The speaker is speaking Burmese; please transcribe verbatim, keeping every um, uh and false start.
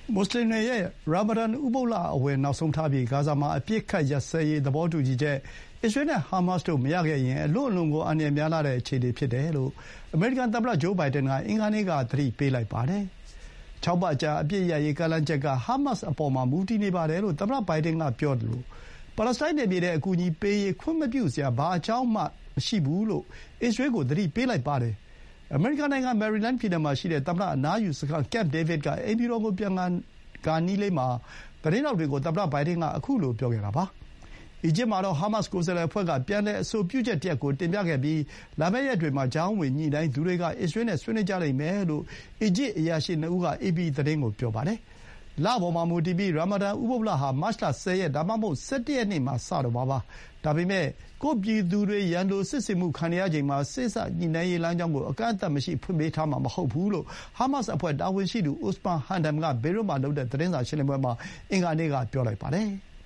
မွတ်ဆလင်တွေရဲ့ရာမာဒန်ဥပုသ်လအဝင်နောက်ဆုံးထားပြီးဂါဇာမှာအပစ်အခတ်ရပ်စဲရေးသဘောတူညီချက်အစ္စရေးနဲ့ဟာမတ်စ်တို့မရခဲ့ရင်အလွန့်အလွန်ကိုအန္တရာယ်များလှတဲ့အခြေအနေဖြစ်တယ်လို့အမေရိကန်သမ္မတဂျိုးဘိုင်ဒန်ကအင်္ဂါနေ့ကသတိပေးလိုက်ပါတယ်။ခြောက်ပတ်ကြာအပစ်ရပ်ရေးကမ်းလှမ်းချက်ကဟာမတ်စ်အပေါ်မှာမူတည်နေပါတယ်လို့သမ္မတဘိုင်ဒန်ကပြောသလိုပါလက်စတိုင်းနယ်မြေထဲအကူအညီပေးရေးခွင့်မပြုစရာဘာအကြောင်းမှမရှိဘူးလို့အစ္စရေးကိုသတိပေးလိုက်ပါတယ်။အမေရိကန်နိုင်ငံမယ်ရီလန်းပြည်နယ်မှာရှိတဲ့သမ္မတအနားယူစခန်းကမ်ပ်ဒေးဗစ်ကအိမ်ဖြူတော်ကိုပြန်ကာနီးလေးမှာသတင်းထောက်တွေကိုသမ္မတဘိုင်ဒန်ကအခုလိုပြောခဲ့တာပါ။အီဂျစ်မှာတော့ဟာမတ်စ်ကိုယ်စားလှယ်အဖွဲ့ကပြန်လည်အဆိုပြုချက်တရပ်ကိုတင်ပြခဲ့ပြီးလာမယ့်ရက်တွေမှာကြားဝင်ညှိနှိုင်းသူတွေကအစ္စရေးနဲ့ဆွေးနွေးကြလိမ့်မယ်လို့အီဂျစ်အရာရှိနှစ်ဦးကအေပီသတင်းကိုပြောပါတယ်။လပေါ်မှာမူတည်ပြီးရာမာဒန်ဥပုသ်လဟာမတ်လ၁၀ရက်ဒါမှမဟုတ်၁၁ရက်နေ့မှာစတော့မှာပါ။ဒါပေမဲ့ကိုယ့်ပြည်သူတွေရန်လိုစစ်ဆင်မှုခံနေရချိန်မှာစေ့စပ်ညှိနှိုင်းရေးလမ်းကြောင်းကိုအကန့်အသတ်မရှိဖွင့်ပေးထားမှာမဟုတ်ဘူးလို့ဟာမတ်စ်အဖွဲ့တာဝန်ရှိသူအိုစမန်ဟန်ဒမ်ကဘေရွတ်မှာလုပ်တဲ့သတင်းစာရှင်းလင်းပွဲမှာအင်္ဂါနေ့ကပြောလိုက်ပါတယ်။